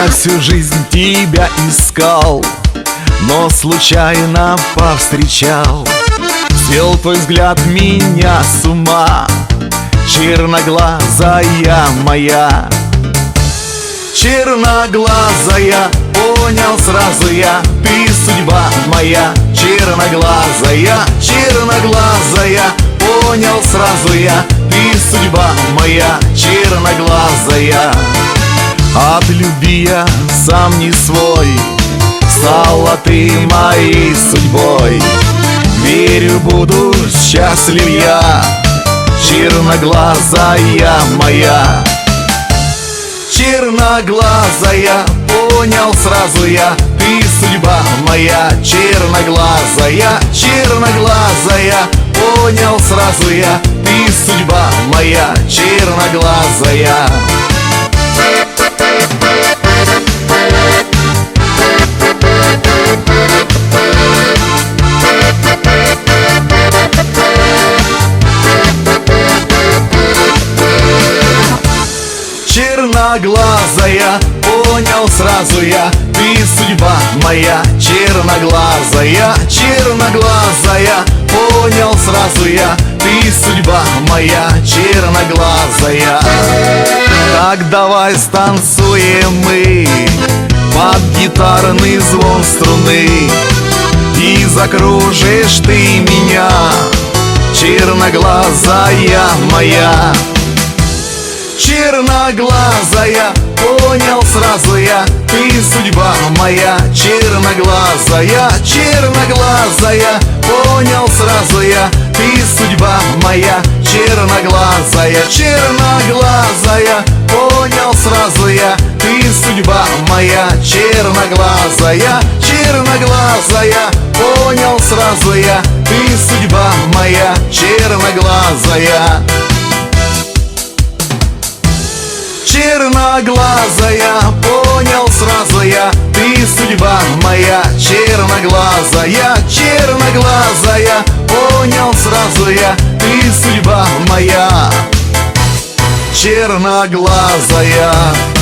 Я всю жизнь тебя искал, но случайно повстречал. Свел твой взгляд меня с ума, черноглазая моя. Черноглазая, понял сразу я, ты судьба моя. Черноглазая, черноглазая, понял сразу я, ты судьба моя. Черноглазая, от любви я сам не свой, стала ты моей судьбой. Верю, буду счастлив я, черноглазая моя. Черноглазая, понял сразу я, ты судьба моя. Черноглазая, черноглазая, понял сразу я, ты судьба моя. Черноглазая. Черноглазая, понял сразу я, ты судьба моя. Черноглазая, черноглазая, понял сразу я, ты судьба моя. Черноглазая. Так давай станцуем мы под гитарный звон струны, и закружишь ты меня, черноглазая моя. Черноглазая, понял сразу я, ты судьба моя. Черноглазая, черноглазая, понял сразу я, ты судьба моя. Черноглазая, черноглазая, понял сразу я, ты судьба моя. Черноглазая, черноглазая, понял сразу я, ты судьба моя. Черноглазая. Черноглазая, понял сразу я, ты судьба моя. Черноглазая, черноглазая, понял сразу я, ты судьба моя. Черноглазая.